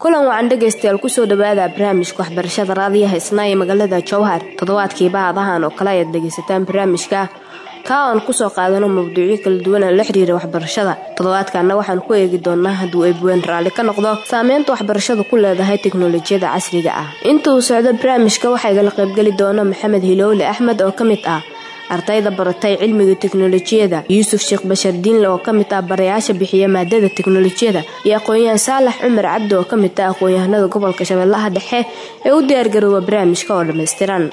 kulan wacan dhageystayaal kusoo dhawaada barnaamijka waxbarashada raadiyaha isnaa magaalada Jowhar toddobaadkii baadahan oo kale ay dhageysataan barnaamijka ka aan kusoo qaadano mowduucyo kala duwan oo la xiriira waxbarashada toddobaadkana waxaan ku eegi doonaa hadduu ay buwan raali ka noqdo saameynta waxbarashada ku leedahay tiknoolajiyada casriga ah inta uu socdo barnaamijka waxa iga qayb gali doona Maxamed Hilowle Axmed oo kamid ah ardayda baratay cilmiga tiknoolajiyada Yuusuf Sheekh Bashar Diin oo kamid ah barayaasha bixiya maadada tiknoolajiyada iyo aqoonyahan Saalax Cumar Cabdi oo kamid ah aqoonyahanada gobolka Shabeellaha Dhexe ee u diyaar garooba barnaamijka oo dhameystiran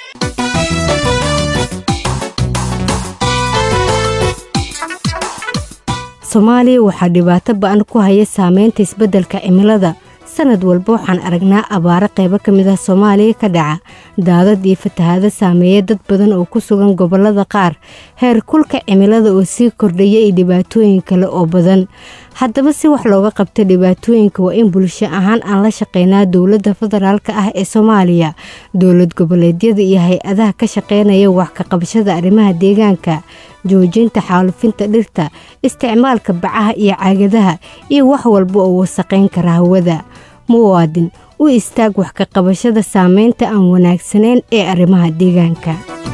Soomaaliya waxaa dhibaato ba'an ku haya saameynta isbeddelka cimilada sanad walba waxaan aragnaa abaaro qaybo ka mid ah Soomaaliya ka dhaca daadad iyo fatahaado saameeya dad badan oo ku sugan gobollada qaar heer kulka cimilada oo sii kordhaya iyo dhibaatooyin kale oo badan haddaba si wax looga qabto dhibaatooyinka waa in bulsho ahaan aan la shaqeynaa dowladda federaalka ah ee Soomaaliya dowlad goboleedyada iyo hay-adaha ka shaqeynaya wax ka qabashada arrimaha deegaanka joojinta xaalufinta dhirta isticmaalka bacaha iyo caagadaha iyo wax walba oo wasaqeyn kara hawada muwaadin u istaag wax ka qabashada saameynta aan wanaagsaneyn ee arrimaha deegaanka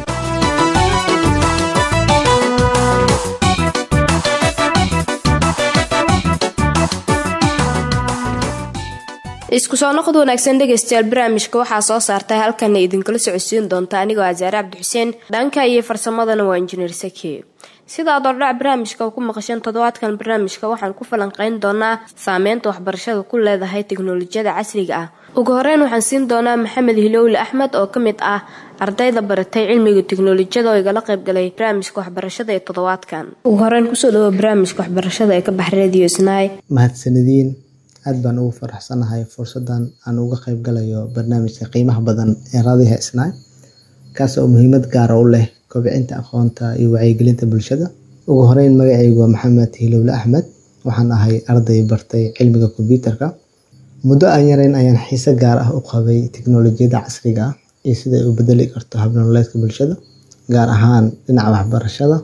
isku soo noqod wanaagsan dhageystayaal barnaamijka waxaa soo saartay halkan idinkala socodsiin doonta anigoo Azaar Cabdi Xuseen dhanka iyo farsamadana waa injineer Saki sida aad ordhac barnaamijka ku maqashan toddobaadkan barnaamijka waxaan ku falanqeyn doonaa saameynta waxbarashada ku leedahay tiknoolajiyada casriga ah ugu horeyn waxaan siin doonaa Maxamed Hilowle Axmed oo kamid ah ardayda baratay cilmiga tiknoolajiyada oo igala qayb galay barnaamijka waxbarashada ee toddobaadkan ugu horeyn kusoo dhawo barnaamijka waxbarashada ee ka baxay Radio Isnaay mahadsanidin aad baan ugu faraxsanahay fursadan aan uga qayb galayo barnaamijka qiimaha badan ee raadiyaha Isnaay kaas oo muhiimad gaar ah u leh kobcinta aqoonta iyo wacyigelinta bulshada ugu horeyn magacaygu waa Maxamed Hilowle Axmed waxaan ahay arday bartay cilmiga kombiyuutarka muddo aan yareyn ayaan xiise gaar ah u qabay tiknoolajiyada casriga ah iyo sida ay u bedeli karto hab nololeedka bulshada gaar ahaan dhinaca waxbarashada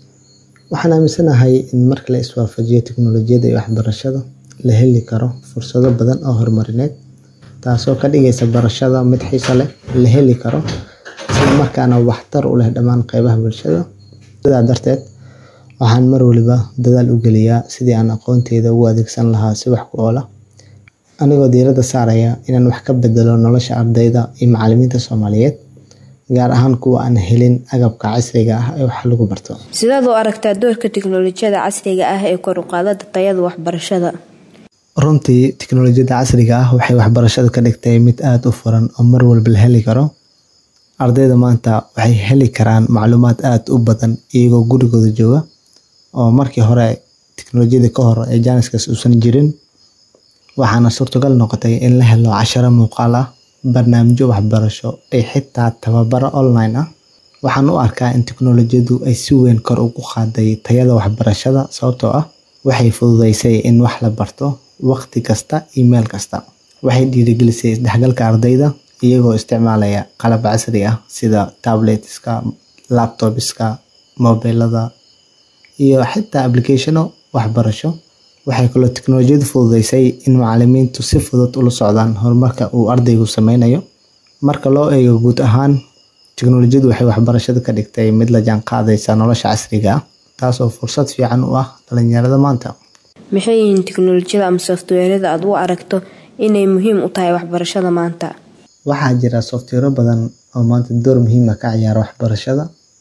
waxaan aaminsanahay in marka la iswaafajiyo tiknoolajiyada iyo waxbarashada la heli karo fursado badan oo horumarineed taasoo ka dhigaysa barashada mid xiiso leh la heli karo isla markaana waxtar u leh dhammaan qaybaha bulshada sidaa darteed waxaan mar waliba dadaal u geliyaa sidii aan aqoonteeda ugu adeegsan lahaa si wax ku ool ah anigoo diiradda saaraya inaan wax ka bedelo nolosha ardayda iyo macallimiinta Soomaaliyeed gaar ahaan kuwa aan helin agabka casriga ah ee wax lagu barto sidaad u aragtaa doorka tiknoolajiyada casriga ah ee kor u qaadada tayada waxbarashada runtii tiknoolajiyada casriga ah waxay waxbarashada ka dhigtay mid aad u furan oo mar walba la heli karo ardayda maanta waxay heli karaan macluumaad aad u badan iyagoo gurigooda jooga oo markii hore tiknoolajiyada ka hor ee jaaniskaas uusan jirin waxaana suurtagal noqotay in la helo casharo muuqaal ah barnaamijyo waxbarasho ay xitaa tababaro online ah waxaan u arkaa in tiknoolajiyadu ay si weyn kor ugu qaaday tayada waxbarashada sababtoo ah waxay fududeysay in wax la barto waqti kasta email kasta waxay dhiirigelisay isdhexgalka ardayda iyagoo isticmaalaya qalab casri ah sida tabletska laptopska mobilada iyo xitaa applicationo waxbarasho waxay kaloo tiknoolajiyadu fududeysay in macallimiintu si fudud ula socdaan horumarka uu ardaygu sameynayo marka loo eego guud ahaan tiknoolajiyadu waxay waxbarashada ka dhigtay mid la jaan qaadaysa nolosha casriga ah taasoo fursad fiican u ah dhalinyarada maanta maxay yihiin tiknoolajiyada ama software-yada aad u aragto inay muhiim u tahay waxbarashada maanta waxaa jira software badan oo maanta door muhiim ah ka ciyaara waxbarashada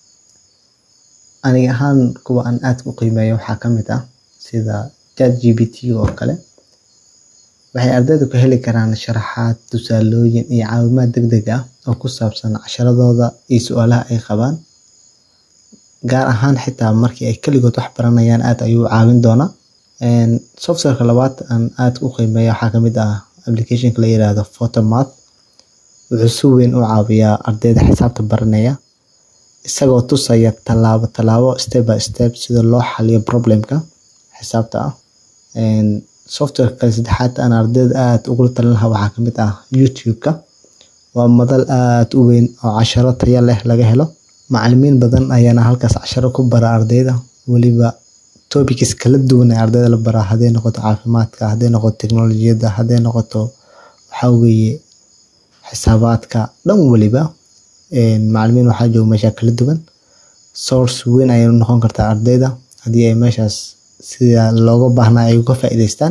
aniga ahaan kuwa aan aad u qiimeeyo waxaa ka mid ah sida ChatGPT oo kale waxay ardaydu ka heli karaan sharaxaad tusaalooyin iyo caawimaad degdeg ah oo ku saabsan casharadooda iyo su'aalaha ay qabaan gaar ahaan xitaa markii ay kaligood wax baranayaan aad ayuu caawin doonaa softwareka labaad aan aad u qiimeeyo waxaa ka mid ah applicationka la yiraahdo Photomath wuxuu si weyn u caawiyaa ardayda xisaabta baranaya isagoo tusaya tallaabo step by step sida loo xaliyo problemka xisaabta ah softwareka kale saddexaad aan ardayda aad ugu talin lahaa waxaa ka mid ah YouTube-ka waa madal aad u weyn oo casharo tayo leh laga helo macallimiin badan ayaana halkaas casharo ku bara ardayda waliba topics kala duwan ee ardayda la baraa, hadday noqoto caafimaadka, hadday noqoto teknolojiyadda, hadday noqoto waxaa weeye xisaabaadka, dhan waliba macallimiin waxaa jooga meesha kala duwan. Source weyn ayay u noqon kartaa ardayda haddii ay meeshaas sida looga baahnaa ay uga faa'iidaystaan.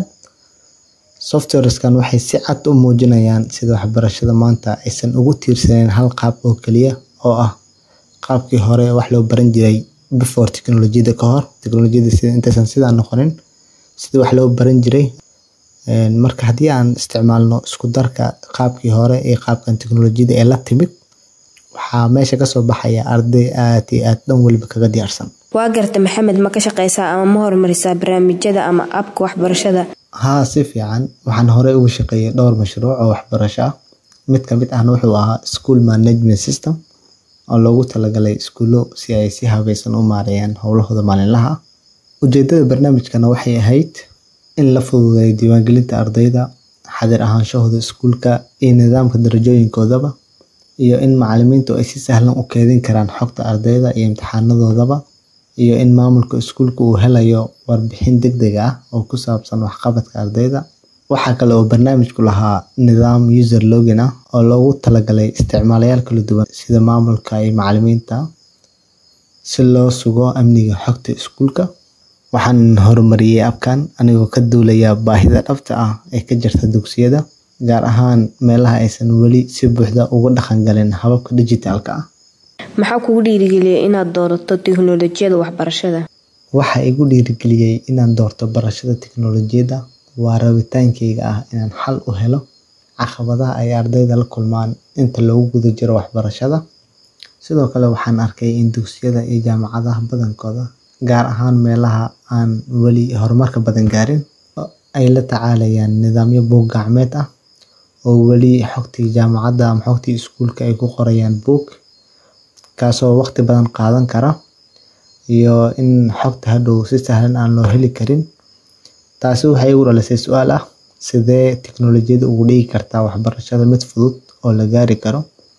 Softwareskan waxay si cad u muujinayaan sida waxbarashada maanta aysan ugu tiirsaneyn hal qaab oo keliya oo ah qaabkii hore wax loo baran jiray before teknolojiyadda ka hor. Teknolojiyadda sida intaysan sidaa noqonin sidii wax loo baran jiray. Marka haddii aan isticmaalno isku darka qaabkii hore iyo qaabkan teknolojiyadda ee la timid, waxaa meesha ka soo baxaya arday aad iyo aad dhan waliba kaga diyaarsan. waa garta Maxamed, ma ka shaqeysaa ama ma horumarisaa barnaamijyada ama abka waxbarashada? Haa, si fiican. Waxaan hore ugu shaqeeyay dhowr mashruuc oo waxbarasho ah. Mid ka mid ahna wuxuu ahaa school management system oo loogu talagalay iskuulo si ay si habaysan u maareeyaan howlahooda maalinlaha ah. Ujeedada barnaamijkana waxay ahayd in la fududeeyo diiwaangelinta ardayda, xadir ahaanshahooda iskuulka iyo nidaamka darajooyinkoodaba, iyo in macallimiintu ay si sahlan u keedin karaan xogta ardayda iyo imtixaanadoodaba, iyo in maamulka iskuulka uu helayo warbixin degdeg ah oo ku saabsan waxqabadka ardayda. Waxaa kale oo barnaamijku lahaa nidaam user login ah oo loogu talagalay isticmaalayaal kala duwan sida maamulka iyo macallimiinta si loo sugo amniga xogta iskuulka. Waxaan horumariyay abkan anigoo ka duulaya baahida dhabta ah ee ka jirta dugsiyada, gaar ahaan meelaha aysan weli si buuxda uga dhaqan galin hababka dijitaalka ah. Maxaa kugu dhiirigeliyay inaad doorato teknolojiyadda waxbarashada? Waxa igu dhiirigeliyay inaan doorto barashada teknolojiyadda waa rabitaankayga ah inaan xal u helo caqabadaha ay ardayda la kulmaan inta lagu guda jiro waxbarashada. Sidoo kale waxaan arkay in dugsiyada iyo jaamacadaha badankooda, gaar ahaan meelaha aan weli horumarka badan gaarin, ay la tacaalayaan nidaamyo buug gacmeed ah oo weli xogtii jaamacadda ama xogtii iskuulka ay ku qorayaan buug, kaasoo waqti badan qaadan kara, iyo in xogta hadhow si sahlan aan loo heli karin. Taasi waxay igu dhalisay su'aal ah sidee teknolojiyadda ugu dhigi kartaa waxbarashada mid fudud oo la gaari karo.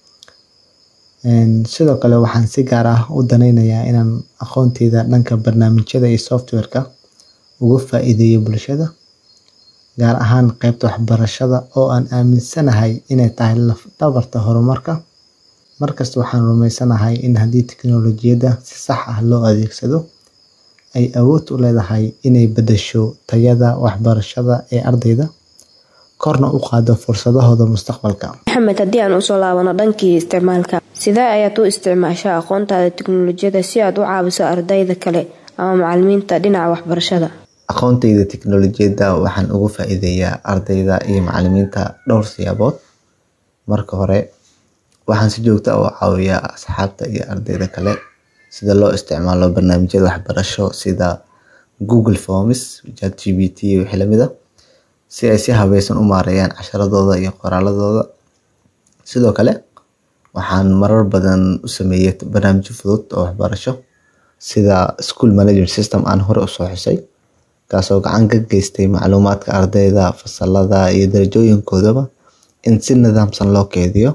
Sidoo kale waxaan si gaar ah u daneynayaa inaan aqoontayda dhanka barnaamijyada iyo softwareka uga faa'iideeyo bulshada, gaar ahaan qaybta waxbarashada oo aan aaminsanahay inay tahay laf dhabarta horumarka. Markasta waxaan rumeysanahay in haddii teknolojiyadda si sax ah loo adeegsado, ay awood u leedahay inay beddesho tayada waxbarashada ee ardayda, korna u qaado fursadahooda mustaqbalka. Maxamed, haddii aan usoo laabano dhankii isticmaalka, sidee ayaad u isticmaashaa aqoontaada teknolojiyadda si aad u caawiso ardayda kale ama macallimiinta dhinaca waxbarashada? Aqoontayda teknolojiyadda waxaan ugu faa'iideeyaa ardayda iyo macallimiinta dhowr siyaabood. Marka hore, waxaan si joogto ah u caawiyaa asxaabta iyo ardayda kale sida loo isticmaalo barnaamijyada waxbarasho sida Google Forms, ChatGPT iyo wixii la mid ah, si ay si habaysan u maareeyaan casharadooda iyo qoraaladooda. Sidoo kale, waxaan marar badan u sameeyay barnaamijyo fudud oo waxbarasho sida school management system aan hore u soo xusay, kaasoo gacan ka geystay macluumaadka ardayda, fasalada iyo darajooyinkoodaba in si nidaamsan loo keydiyo.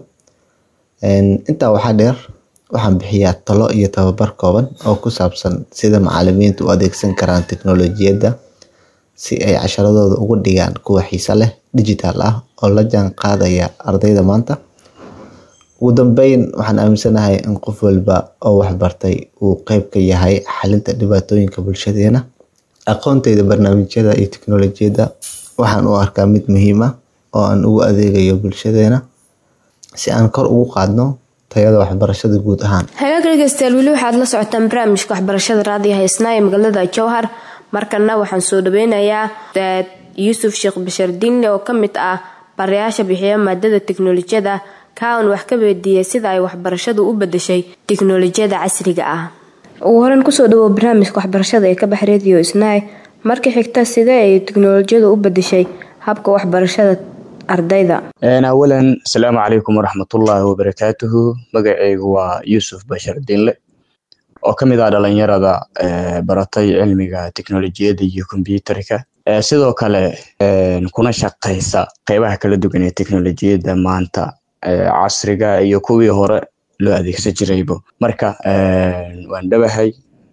Intaa waxaa dheer, waxaan bixiyaa talo iyo tababar kooban oo ku saabsan sida macallimiintu u adeegsan karaan teknolojiyadda si ay casharadooda uga dhigaan kuwo xiiso leh, digital ah oo la jaan qaadaya ardayda maanta. Ugu dambeyn, waxaan aaminsanahay in qof walba oo waxbartay uu qayb ka yahay xalinta dhibaatooyinka bulshadeena. Aqoontayda barnaamijyada iyo teknolojiyadda waxaan u arkaa mid muhiim ah oo aan ugu adeegayo bulshadeena si aan kor ugu qaadno tayada waxbarashada guud ahaan. Hagaag dhegeystayaal, weli waxaad la socotaan barnaamijka waxbarashada raadiyaha Isnaa ee magaalada Jowhar. Markana waxaan soo dhaweynayaa Ustaad Yuusuf Sheekh Bashir Diinle oo ka mid ah barayaasha bixiya maadada teknolojiyadda, kaan wax ka weydiiyay sida ay waxbarashadu u beddeshay teknolojiyadda casriga ah. Ugu horreyn kusoo dhawow barnaamijka waxbarashada ee ka bax Radio Isnaa. Marka xigta, sidee ay teknolojiyaddu u beddeshay habka waxbarashada ardayda? awalan assalaamu calaykum waraxmatullaahi wabarakaatuhu. Magacaygu waa Yuusuf Bashir Diinle oo ka mid ah dhalinyarada baratay cilmiga teknolojiyadda iyo kombiyuutarka, sidoo kale kuna shaqeysa qeybaha kala duwan ee teknolojiyadda maanta casriga iyo kuwii hore loo adeegsan jirayba. Marka waan dhawahay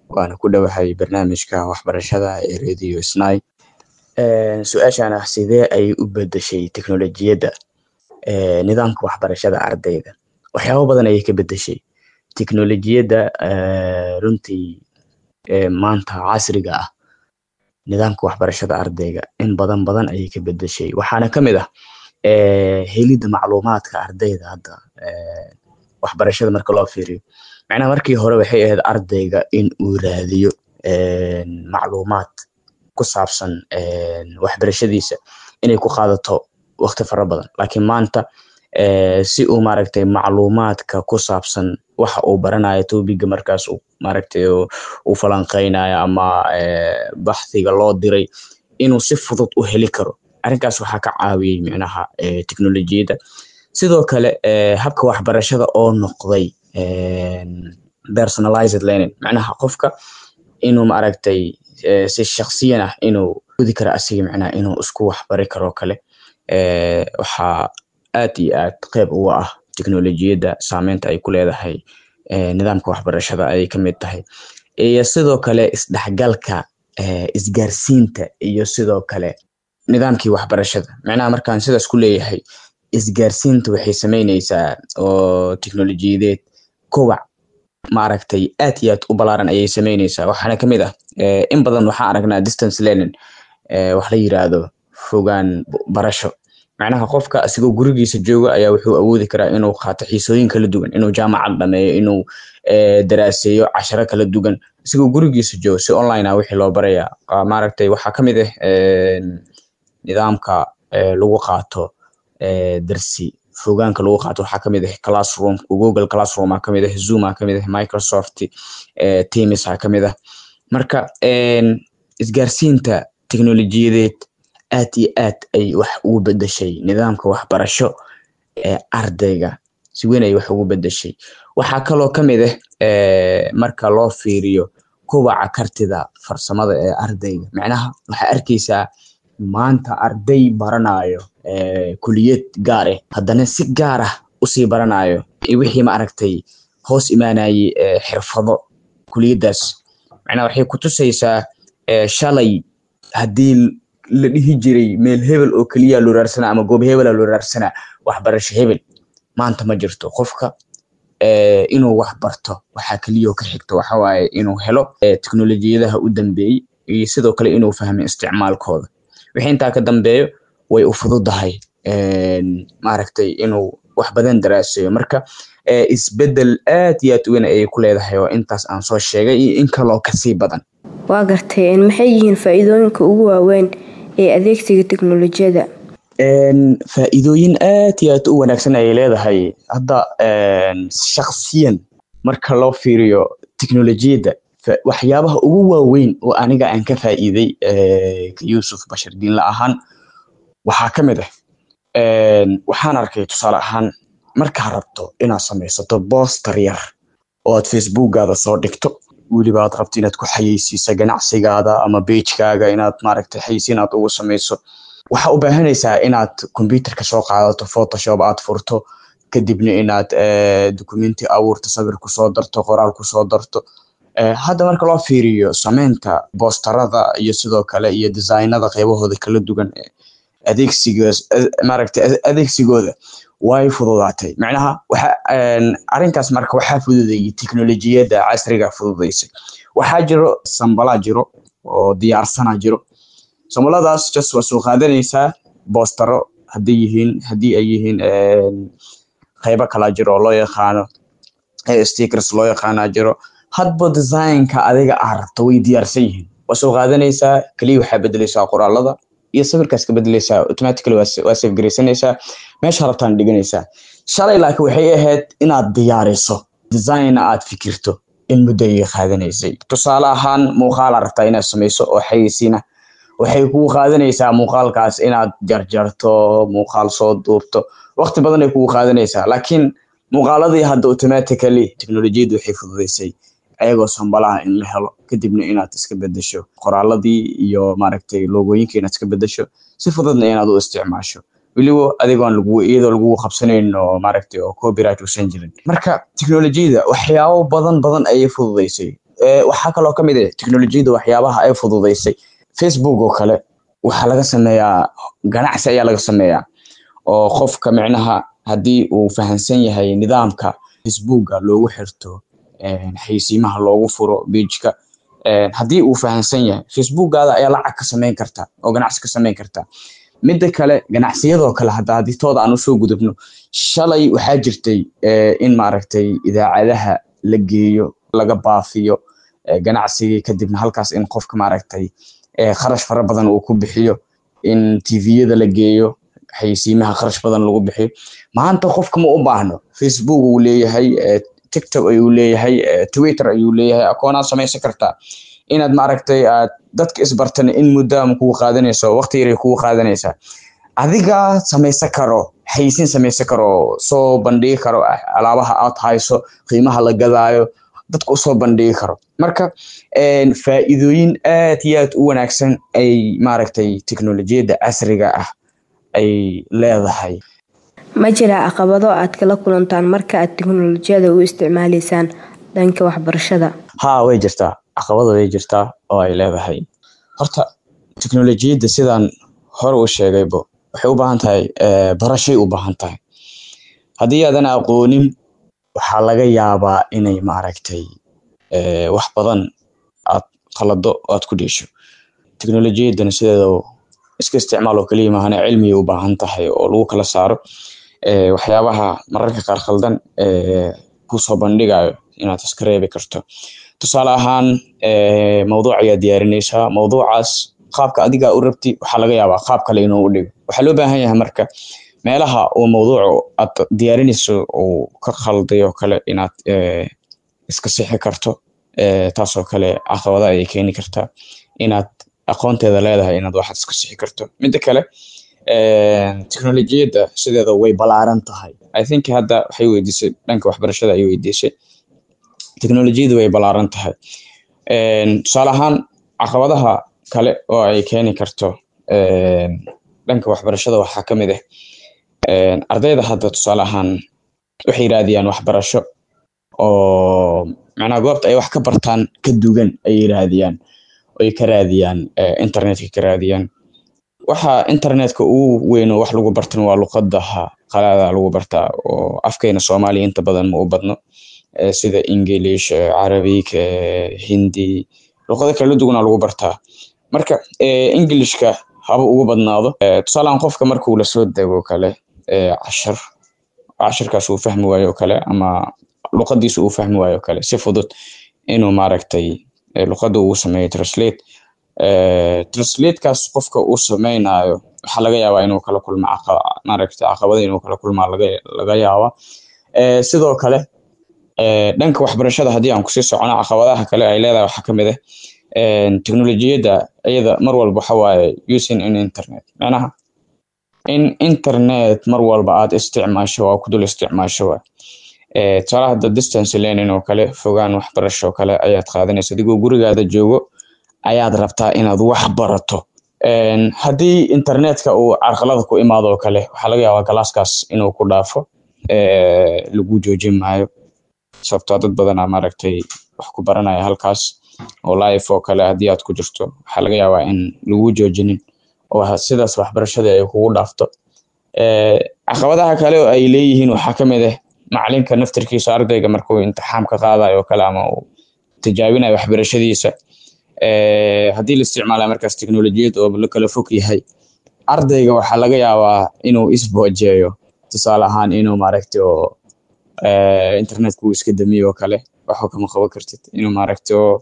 waana ku dhowahay barnaamijka waxbarashada ee Radio Snai. Su-aashana sidee ay u bedeshay teknolojiyadda nidaamka waxbarashada ardayda? Waxyaabo badan ayay ka bedeshay teknolojiyadda runtii maanta casriga ah. nidaamka waxbarashada ardayga in badan ayay ka bedeshay. waxaana ka mid ah helidda macluumaadka ardayda hadda waxbarashada marka loo fiiriyo. macnaha markii hore waxay ahayd ardayga in uu raadiyo macluumaad ku saabsan waxbarashadiisa inay ku qaadato waqti fara badan. laakiin maanta si uu maaragtay macluumaadka ku saabsan waxa uu baranayo topiga markaas uu maaragtay uu falanqeynayo ama baxsiga loo diray inuu si fudud u heli karo. arrinkaas waxaa ka caawiyay macnaha teknolojiyadda. sidoo kale habka waxbarashada oo noqday personalized learning, macnaha qofka inuu maaragtay si shakhsiyan ah inuu gudi karo asiga, macnaha inuu isku waxbari karo kale. waxaa aad iyo aad qayb uga ah teknolojiyadda saameynta ay ku leedahay nidaamka waxbarashada ayay ka mid tahay. iyo sidoo kale isdhexgalka isgaarsiinta iyo sidoo kale nidaamkii waxbarashada. macnaha markaan sidaas ku leeyahay, isgaarsiinta waxay sameynaysaa oo teknolojiyadeed kowac maaragtay aad iyo aad u balaaran ayay sameynaysaa. waxaana ka mid ah in badan waxaan aragnaa distance learning, wax la yiraahdo fogaan barasho. macnaha qofka asigoo gurigiisa jooga ayaa wuxuu awoodi karaa inuu qaato xiisooyin kala duwan, inuu jaamacad dhameeyo, inuu daraaseeyo casharo kala duwan asigoo gurigiisa jooga. si online ah wixii loo barayaa. maaragtay waxaa ka mid ah nidaamka lagu qaato darsi fogaanka lagu qaato. waxaa ka mid ah classroom, Google Classroom ka mid ah, Zoom ka mid ah, Microsoft Teams ka mid ah. marka isgaarsiinta teknolojiyadeed aad iyo aad ay wax ugu bedeshay nidaamka waxbarasho ee ardayga. si weyn ay wax ugu bedeshay. waxaa kaloo ka mid ah marka loo fiiriyo kobaca kartida farsamada ee ardayga. macnaha waxaa arkaysaa maanta arday baranayo kuliyad gaar ah, haddana si gaar ah usii baranayo wixii maaragtay hoos imaanayay xirfado kuliyaddaas. macnaha waxay ku tusaysaa shalay haddii la dhihi jiray meel hebel oo keliya loo raarsanaa ama goob hebel loo raarsanaa waxbarasho hebel, maanta ma jirto. qofka inuu wax barto waxaa keliya ka xigto waxa waaye inuu helo teknolojiyadaha u dambeeyay iyo sidoo kale inuu fahmo isticmaalkooda. wixii intaa ka dambeeyo way u fududahay maaragtay inuu wax badan daraasayo. marka isbedel aad iyo aad u weyn ayay ku leedahay oo intaas aan soo sheegay iyo in kaloo kasii badan. waa gartay maxay yihiin faa'iidooyinka ugu waaweyn ee adeegsiga teknolojiyadda? faa'iidooyin aad iyo aad u wanaagsan ayay leedahay. hadda shakhsiyan marka loo fiiriyo teknolojiyadda, waxyaabaha ugu waaweyn oo aniga aan ka faa'iiday Yusuf Bashar Diinle ahaan waxaa ka mid ah waxaan arkay tusaale ahaan markaa rabto inaad samaysato poster yar oo aad Facebookgaada soo dhigto, weliba aad rabto inaad ku xayeysiiso ganacsigaada ama page-kaaga inaad maaragtay xayeysiin aad ugu samayso, waxaa u baahanaysaa inaad computerka soo qaadato, Photoshop aad furto, kadibna inaad documenti abuurto, sawir ku soo darto, qoraal ku soo darto. hadda marka loo fiiriyo sameynta posterada iyo sidoo kale iyo designada qaybahooda kala duwan adeegsigooda way fududaatay. macnaha arrinkaas marka waxaa fududeeyay teknolojiyadda casriga fududeysay. waxaa jiro sambalaa jiro oo diyaarsana jiro. sambaladaas just waa soo qaadanaysaa postero haddii ay yihiin qaybo kala jiro oo loo yaqaano stickers loo yaqaana jiro. hadba designka adiga aad rabto way diyaarsan yihiin. waa soo qaadanaysaa, kaliya waxaa bedelaysaa qoraalada iyo sawirkaas ka bedelaysaa, automatically waa save garaysanaysaa, meesha rabtaan dhiganaysaa. shalay laakiin waxay ahayd inaad diyaariso design aad fikirto in muddo ay qaadanaysay. tusaale ahaan muuqaal aad rabtaa inaad samayso oo xayeysiina, waxay kugu qaadanaysaa muuqaalkaas inaad jarjarto, muuqaal soo duubto, waqti badan ay kugu qaadanaysaa. laakiin muuqaaladii hadda automatically teknolojiyaddu waxay fududeysay ayagoo sambalaha in la helo, kadibna inaad iska bedesho qoraaladii iyo maaragtay logooyinka inaad iska bedesho, si fududna inaad u isticmaasho, weliba adigoon iyadoo lagu qabsanayn oo maaragtay oo copyright uusan jirin. marka teknolojiyadda waxyaabo badan ayay fududeysay. waxaa kaloo ka mid ah teknolojiyadda waxyaabaha ay fududeysay. Facebook oo kale waxaa laga sameeyaa ganacsi ayaa laga sameeyaa, oo qofka micnaha haddii uu fahansan yahay nidaamka Facebooka loogu xirto xayeysiimaha loogu furo page-ka, haddii uu fahansan yahay Facebookaada ayaa lacag ka samayn karta oo ganacsi ka samayn karta. midda kale ganacsiyadoo kale haddii tooda aan usoo gudubno, shalay waxaa jirtay in maaragtay idaacadaha la geeyo laga baafiyo ganacsigii, kadibna halkaas in qofka maaragtay kharash fara badan uu ku bixiyo, in tviyada la geeyo xayeysiimaha kharash badan lagu bixiyo. maanta qofka ma u baahno, Facebook uu leeyahay, TikTok ayuu leeyahay, Twitter ayuu leeyahay, akoonaad samaysan kartaa inaad maaragtay aad dadka isbartan in muddo ama kugu qaadanayso waqti yar kugu qaadanaysa, adiga samaysan karo xayeysiin samaysan karo, soo bandhigi karo alaabaha aad hayso, qiimaha la gadaayo dadka u soo bandhigi karo. marka faa'iidooyin aad iyo aad u wanaagsan ay maaragtay teknolojiyadda casriga ah ay leedahay. ma jira caqabado aad kala kulantaan marka aad teknolojiyada u isticmaalaysaan dhanka waxbarashada? haa, way jirtaa, caqabado way jirtaa oo ay leedahay. horta teknolojiyadda sidaan hore u sheegaybo waxay u baahan tahay barashay u baahan tahay. haddii aadan aqoonin waxaa laga yaabaa inay maaragtay wax badan aad qalado aad ku dheesho. teknolojiyaddana sideeda iska isticmaal oo kaliya maahan, cilmi u baahan tahay oo lagu kala saaro waxyaabaha mararka qaar khaldan ku soo bandhigayo inaad iska reebi karto. tusaale ahaan mawduuc ayaa diyaarinaysaa, mawduucaas qaabka adiga u rabti waxaa laga yaabaa qaab kale inuu u dhigo. waxaa loo baahan yahay marka meelaha uu mawduucu aad diyaarinayso uu ka khalday oo kale inaad iska sixi karto. taasoo kale caqabada ayay keeni kartaa inaad aqoonteeda leedahay inaad waxaad iska sixi karto. midda kale teknolojiyadda sideeda way balaaran tahay. I think hadda waxay weydiisay dhanka waxbarashada ay weydiisay, teknolojiyadda way balaaran tahay. tusaale ahaan caqabadaha kale oo ay keeni karto dhanka waxbarashada waxaa ka mid ah ardayda hadda tusaale ahaan waxay raadiyaan waxbarasho oo macnaha goobta ay wax ka bartaan ka dugan ay raadiyaan, ay ka raadiyaan internetka ka raadiyaan. waxa internetka ugu weyn oo wax lagu bartan waa luqadaha qalaada lagu bartaa oo afkeena Soomaali inta badan ma u badno, sida English, Arabic, Hindi, luqado kala duwan lagu bartaa. marka Englishka haba ugu badnaado. tusaale ahaan qofka markuu la soo dago kale casharkaas uu fahmi waayo kale ama luqadiisa uu fahmi waayo kale, si fudud inuu maaragtay luqada uu sameeyo translate-kaas qofka uu sameynayo waxaa laga yaabaa inuu kala kulmo maaragtay caqabado inuu kala kulmaa laga yaabaa. sidoo kale dhanka waxbarashada haddii aan kusii socono, caqabadaha kale ay leedahay waxaa ka mid ah teknolojiyadda iyada mar walba waxa waaye using in internet, macnaha in internet mar walba aad isticmaasho waa ku dul isticmaasho. tusaale hadda distance learning oo kale, fogaan waxbarasho kale ayaad qaadanaysa adigoo gurigaada joogo ayaad rabtaa inaad wax barato. haddii internetka uu carqalada ku imaado oo kale waxaa laga yaabaa galaaskaas inuu ku dhaafo, lagu joojin maayo sababtoo dad badan maaragtay wax ku baranaya halkaas oo live oo kale haddii aad ku jirto waxaa laga yaabaa in lagu joojinin oo sidaas waxbarashada ay kugu dhaafto. caqabadaha kale oo ay leeyihiin waxaa ka mid ah macalinka naftirkiisa ardayga markuu imtixaan ka qaadayo kale ama uu tijaabinayo waxbarashadiisa, haddii la isticmaalayo markaas teknolojiyad oo la kala fog yahay, ardayga waxaa laga yaabaa inuu isboojeeyo. tusaale ahaan inuu maaragtay oo internetka uu iska damiyo kale waxba kama qaban kartid, inuu maaragtay oo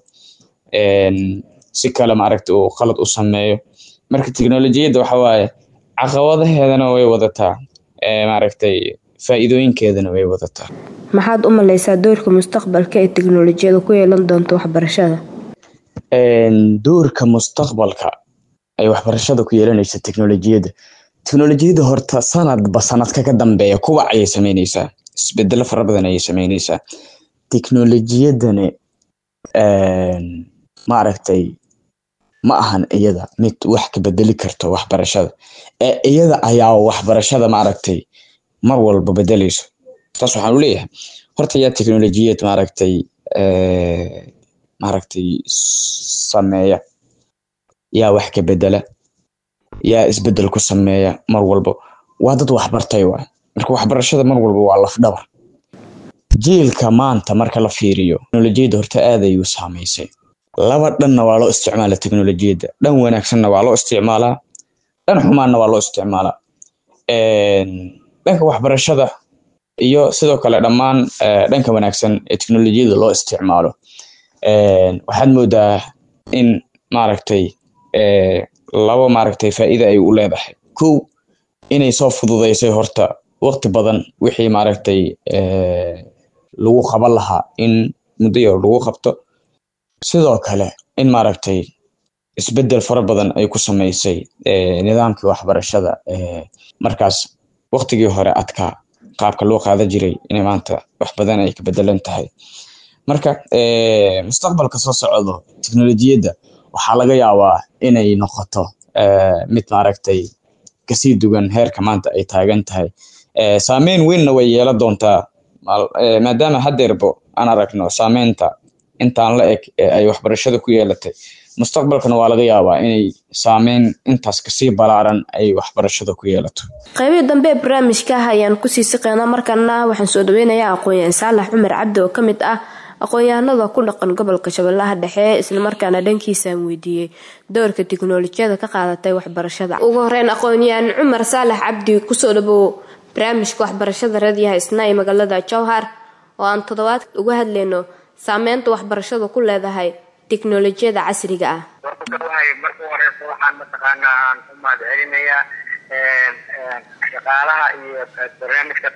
si kale maaragtay uu qalad u sameeyo. marka teknolojiyadda waxa waaye caqabadaheedana way wadataa, maaragtay faa'iidooyinkeedana way wadataa. maxaad u malaysaa doorka mustaqbalka ee teknolojiyada ku yeelan doonto waxbarashada? doorka mustaqbalka ay waxbarashada ku yeelanaysa teknolojiyadda horta sanadba sanadka ka dambeeya kubac ayay sameynaysaa, isbedelo fara badan ayay sameynaysaa. teknolojiyaddana maaragtay ma ahan iyada mid wax ka bedeli karto waxbarashada, iyada ayaa waxbarashada maaragtay mar walba bedelayso. taas waxaan u leeyahay horta yaa teknolojiyad maaragtay maaragtay sameeya yaa wax ka bedela yaa isbedel ku sameeya mar walba waa dad wax bartay waay marka waxbarashada mar walba waa laf dhabar jiilka maanta marka la fiiriyo teknolojiyadda horta aad ay u saameysay laba dhanna waa loo isticmaalaa teknolojiyadda dhan wanaagsanna waa loo isticmaalaa dhan xumaanna waa loo isticmaalaa dhanka waxbarashada iyo sidoo kale dhammaan dhanka wanaagsan ee teknolojiyadda loo isticmaalo waxaad moodaa in maaragtay laba maaragtay faa'iido ay u leedahay kow inay soo fududeysay horta waqti badan wixii maaragtay lagu qaban lahaa in muddo yar lagu qabto sidoo kale in maaragtay isbedel fara badan ay ku sameysay nidaamkii waxbarashada markaas waqtigii hore adkaa qaabka loo qaadan jiray in maanta wax badan ay ka bedelan tahay marka mustaqbalka soo socdo teknolojiyadda waxaa laga yaabaa inay noqoto mid maaragtay kasii duwan heerka maanta ay taagan tahay saameyn weynna way yeelan doontaa maadaama haddeerbo aan aragno saameynta intaan la eg ay waxbarashada ku yeelatay mustaqbalkana waa laga yaabaa inay saameyn intaas kasii balaaran ay waxbarashada ku yeelato qaybihii dambe ee barnaamijka ayaan kusii siqeynaa markana waxaan soo dhaweynayaa aqoon-yahan Saalax Cumar Cabdi oo ka mid ah aqoon-yahanada ku dhaqan gobolka Shabeellaha Dhexe isla markaana dhankiisa weydiiyay doorka tiknoolajiyada ka qaadatay waxbarashada ugu horeyn aqoon-yahan Cumar Saalax Cabdi kusoo dhawow barnaamijka waxbarashada raadiyaha Isnaa ee magaalada Jowhar oo aan toddobaad uga hadlayno saameynta waxbarashada ku leedahay teknoolajiyada casriga ah marka horeysa waxaan mataqaanaa u mahadcelinayaa shaqaalaha iyo barnaamijka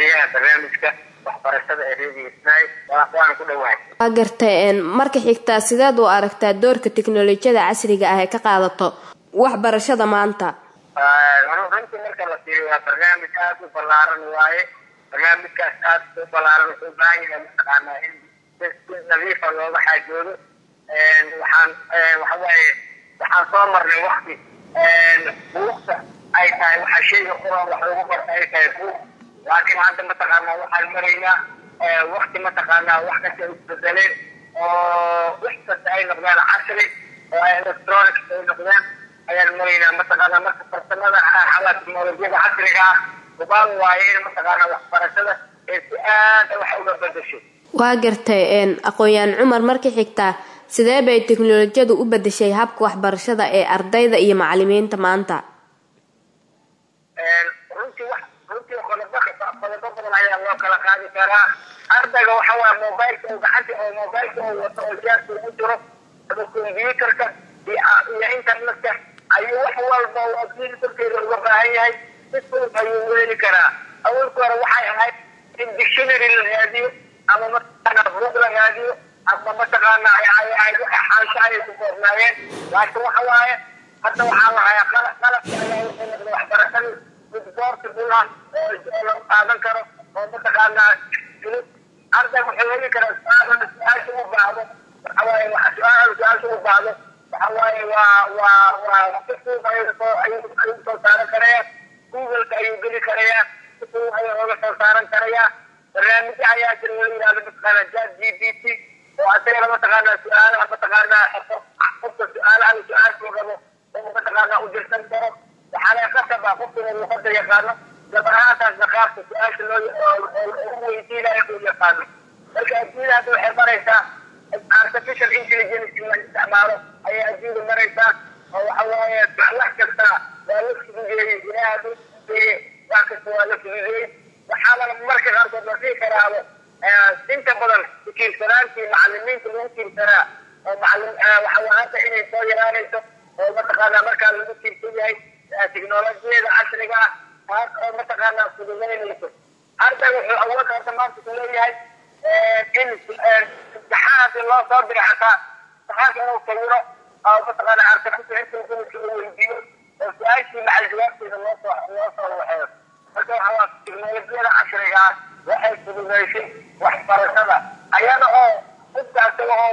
waxbarashada ee raadiyaha Isnaa waan ku dhawahay waa gartay marka xigta sideed u aragtaa doorka teknoolajiyada casriga ah ee ka qaadato waxbarashada maanta runtii marka la fiiriyo barnaamij aad u ballaaran waaye barnaamijkaas aad u ballaaran wuxuu u baahan yahay mataqaanaa in si nadiif ah looga xaajoodo waxaan soo marnay waqti buugta ay tahay waxa shayga quraan wax lagu barta ay tahay buug laakiin hadda mataqaanaa waxaan maraynaa waqti mataqaanaa wax kasta isbedeleen oo wax kasta ay noqdaan casri oo ay electronics ay noqdaan ayaan maraynaa mataqaanaa marka farsamada xawaa teknolojiyada casriga ah ubaan waaye in mataqaanaa waxbarashada ee si aad wax uga bedeshay waa gartay aqoon-yahan Cumar markii xigta sidee bay teknoolajiyadu u bedeshay habka waxbarashada ee ardayda iyo macallimiinta maanta runtii qodobo badan ayaa loo kala qaadi karaa ardayga waxa waa mobilka oo gacanta oo mobilka oo wato oo jaarka ugu jiro ama computerka iyo internetka ayuu wax walba oo computerka uga baahan yahay si fudud ayuu heli karaa awalka hore waxay ahayd in dictionary la raadiyo ama mataqaanaa buug la raadiyo ama mataqaanaa ay xaansha ay ku koobnaayeen laakiin waxa waaye hadda waxaa la hayaa qalabka ayaa waxbarashada mid portable ah oo la qaadan karo oo mataqaanaa arday wuxuu heli karaa su-aasha u baahdo waxa waaye su-aasha u baahdo waxa waaye waa si fudud ayuu soo saaran karayaa googleka ayuu geli karayaa si fudud ayuu oga soo saaran karayaa barnaamijyo ayaa jira la yidhahdo mataqaanaa ChatGPT oo asagana mataqaanaa su-aalaha mataqaanaa qofka su-aashu rabo oo mataqaanaa u dirsan karo waxaa laga qasabaa qofka inuu luqada yaqaano gabadhahaasna qaabka su-aasha loo weydiinayo uu yaqaano marka adduunyada hadda waxay maraysaa artificial intelligence in la isticmaalo ayay adduunyada maraysaa oo waxa waaye wax kasta waa la fududeeyey ilaaha la fududeeyey wax kasta waa la fududeeyey waxaana marka qaarkood la dhihi karaabo inta badan tiirsanaantii macallimiinta lagu tiirsanaa oo waxa hadda inay soo yaraanayso oo mataqaanaa markaa lagu tiirsan yahay teknolojiyada casriga ah taas oo mataqaanaa fududeynayso ardayga wuxuu awood hadda maanta ku leeyahay in imtixaanaasi loo soo diro xataa imtixaanka inuu sawiro oo mataqaanaa artificial intelligence uu weydiiyo oo su-aashii macal jawaabteeda loo soo waxeeyo marka waxaa teknolojiyada casriga ah waxay fududeysay waxbarashada ayada oo qofkaasi oo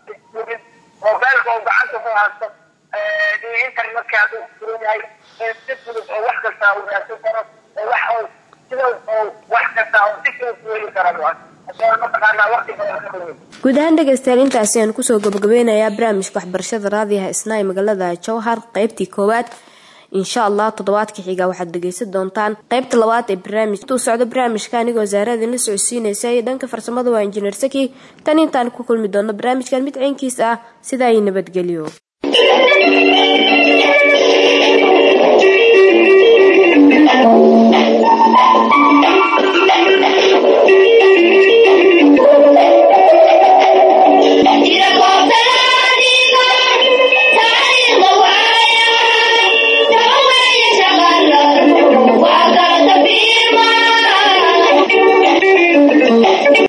mobilka oo gacanta ku haysto internetka hadduu furan yahay in si fudud oo wax kasta uu raadsan karo oo wax oo sida oo wax kasta oo si fudud ku heli karo mataqaanaa waqti badan ka kulmin. guud ahaan dhegeystayaal intaasi aan kusoo gabagabeynayaa barnaamijka waxbarashada raadiyaha isnaa ee magaalada jowhar qaybtii koowaad. insha allah toddobaadka xiga waxaad dhegeysan doontaan qaybta labaad ee barnaamijka. intuu socdo barnaamijka anigoo wasaaradda la socodsiinaysay dhanka farsamada waa injineer Saki. tan intaan ku kulmi doono barnaamijkan mid ciinkiis ah sida ay nabadgelyo.